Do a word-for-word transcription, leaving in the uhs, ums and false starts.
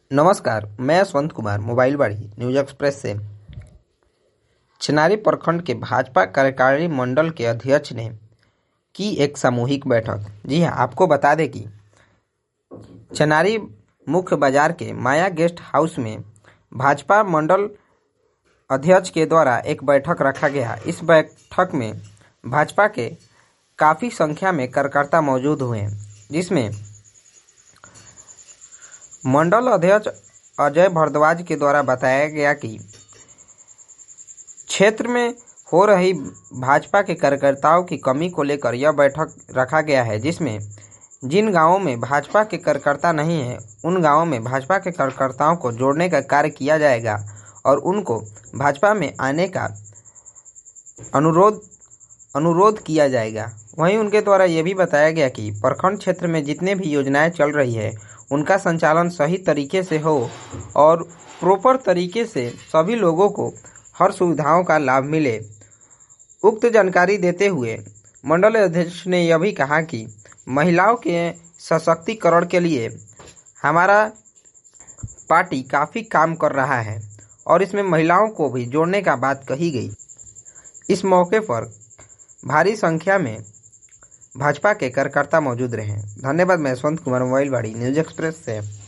नमस्कार, मैं यशवंत कुमार मोबाइल बाड़ी न्यूज एक्सप्रेस से। चिनारी प्रखंड के भाजपा कार्यकारिणी मंडल के अध्यक्ष ने की एक सामूहिक बैठक। जी हां, आपको बता दें कि चिनारी मुख्य बाजार के माया गेस्ट हाउस में भाजपा मंडल अध्यक्ष के द्वारा एक बैठक रखा गया। इस बैठक में भाजपा के काफ़ी संख्या में कार्यकर्ता मौजूद हुए, जिसमें मंडल अध्यक्ष अजय भारद्वाज के द्वारा बताया गया कि क्षेत्र में हो रही भाजपा के कार्यकर्ताओं की कमी को लेकर यह बैठक रखा गया है, जिसमें जिन गांवों में भाजपा के कार्यकर्ता नहीं हैं, उन गांवों में भाजपा के कार्यकर्ताओं को जोड़ने का कार्य किया जाएगा और उनको भाजपा में आने का अनुरोध अनुरोध किया जाएगा। वहीं उनके द्वारा यह भी बताया गया कि प्रखंड क्षेत्र में जितने भी योजनाएं चल रही है, उनका संचालन सही तरीके से हो और प्रॉपर तरीके से सभी लोगों को हर सुविधाओं का लाभ मिले। उक्त जानकारी देते हुए मंडल अध्यक्ष ने यह भी कहा कि महिलाओं के सशक्तिकरण के लिए हमारा पार्टी काफ़ी काम कर रहा है और इसमें महिलाओं को भी जोड़ने का बात कही गई। इस मौके पर भारी संख्या में भाजपा के कार्यकर्ता मौजूद रहे। धन्यवाद। मैं यशवंत कुमार मोबाइल बाड़ी न्यूज एक्सप्रेस से।